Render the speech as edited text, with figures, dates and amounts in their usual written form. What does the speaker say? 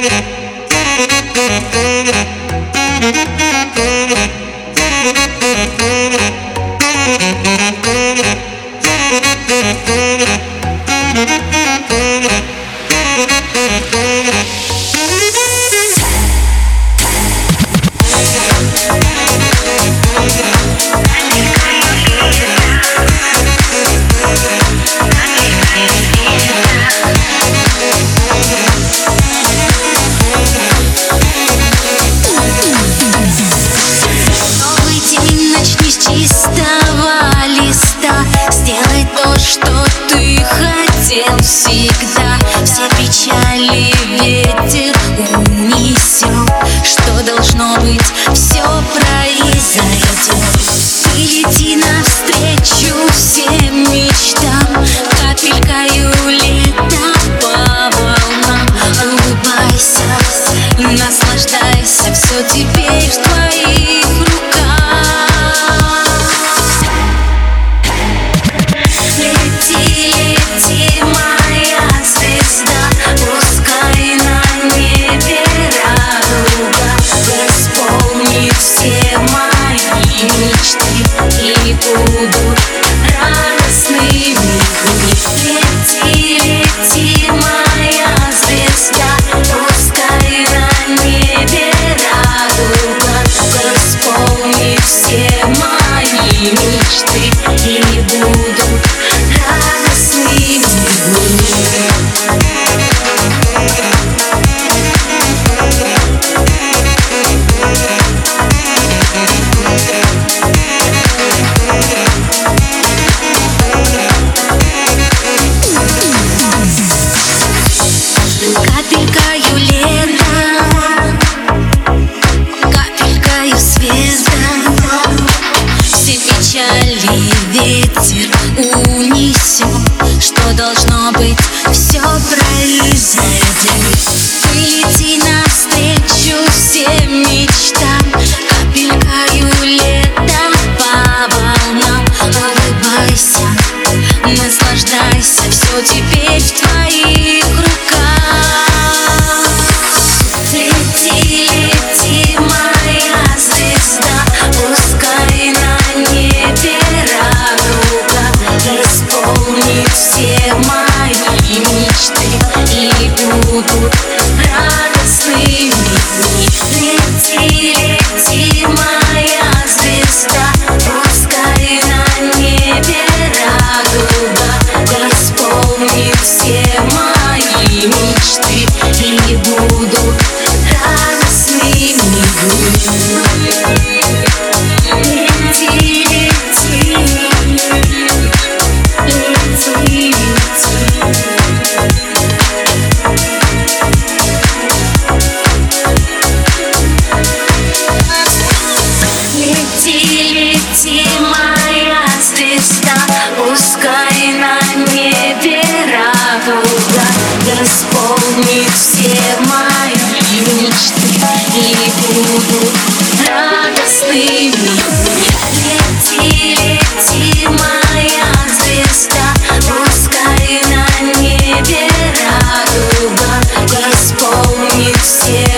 Всегда все печали ветер унесет. Что должно быть, все произойдет. Ты лети навстречу всем мечтам, капелькою лета по волнам. Улыбайся, наслаждайся, все теперь в твоих руках. Лети, лети, моя звезда, пускай на небе радуга исполнит все мои мечты и будут радостными дни. Лети, лети, моя звезда, пускай на небе радуга исполнит все мои мечты и будут радостными дни. Капелькою лета, капелькою звезда, все печали ветер унесет. Что должно быть, все произойдет. Ты лети навстречу всем мечтам, капелькою лета по волнам. Улыбайся, наслаждайся, все теперь в твоих руках. Лети, лети, моя звезда, пускай на небе радуга исполнит все мои мечты и будут радостными дни. Лети, лети, моя звезда, пускай на небе радуга исполнит все мои мечты и будут радостными дни. Лети, лети, лети, лети, лети, моя звезда, пускай на небе радуга исполнит все мои мечты и будут радостными дни. Лети, лети, моя звезда, пускай на небе радуга исполнит все